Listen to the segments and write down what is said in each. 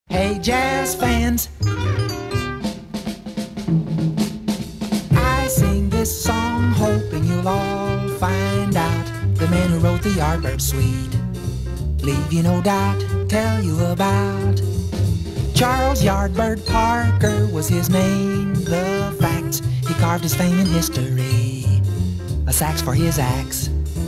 Hey, jazz fans, I sing this song hoping you'll all find out the man who wrote the Yardbird Suite. Leave you no doubt, tell you about Charles Yardbird Parker was his name. The facts, he carved his fame in history, a sax for his axe.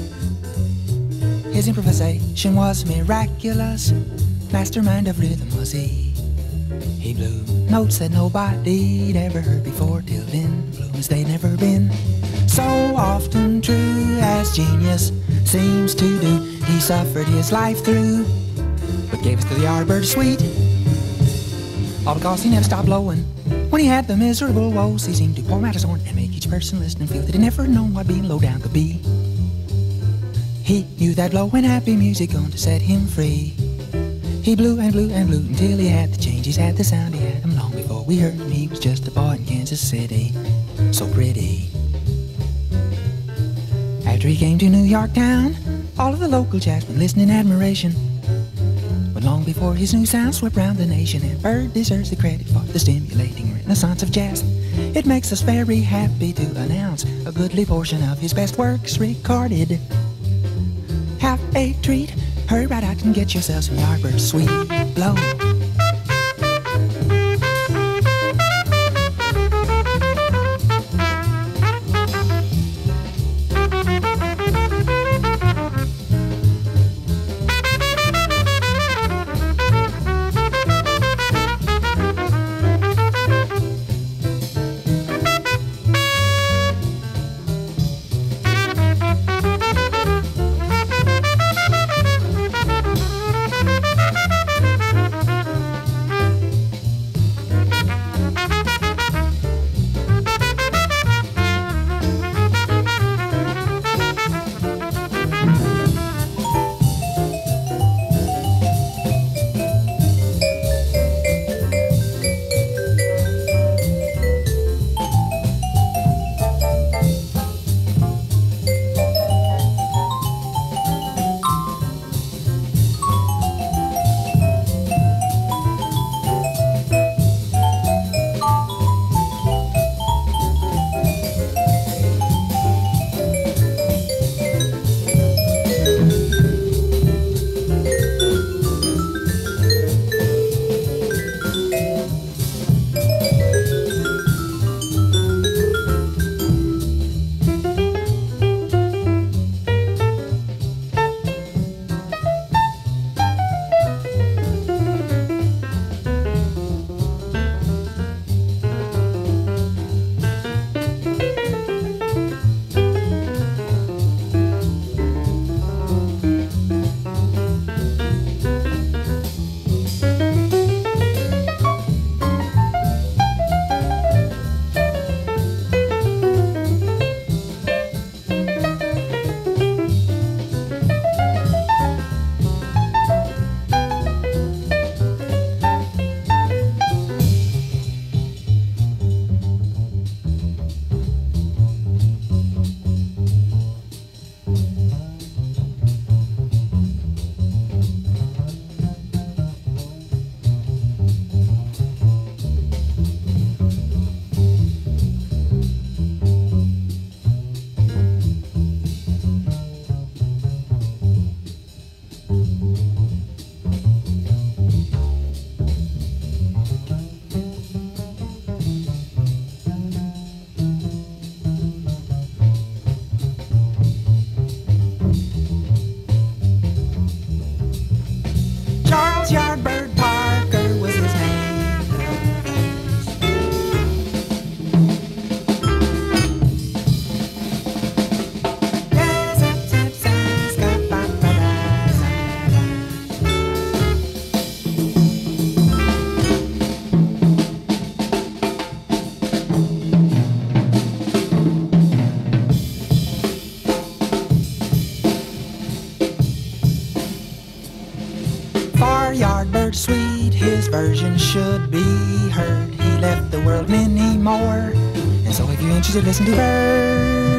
His improvisation was miraculous, mastermind of rhythm was he. He blew notes that nobody'd ever heard before, till then blew as they'd never been. So often true as genius seems to do, he suffered his life through, but gave us the Yardbird Suite. All because he never stopped blowing. When he had the miserable woes, he seemed to pour out his horn and make each person listening feel that he'd never known what being low down could be. He knew that blowing happy music going to set him free. He blew and blew and blew until he had the changes, had the sound, he had them long before we heard him. He was just a boy in Kansas City, so pretty. After he came to New York town, all of the local jazzmen listened in admiration. But long before his new sound swept round the nation, and Bird deserves the credit for the stimulating renaissance of jazz. It makes us very happy to announce a goodly portion of his best works recorded. Have a treat, hurry right out and get yourself some Yardbird Suite. Blow. Yardbird Parker was his name. For Yardbird Suite, his version should be heard. He left the world many more, and so if you're interested, listen to Bird.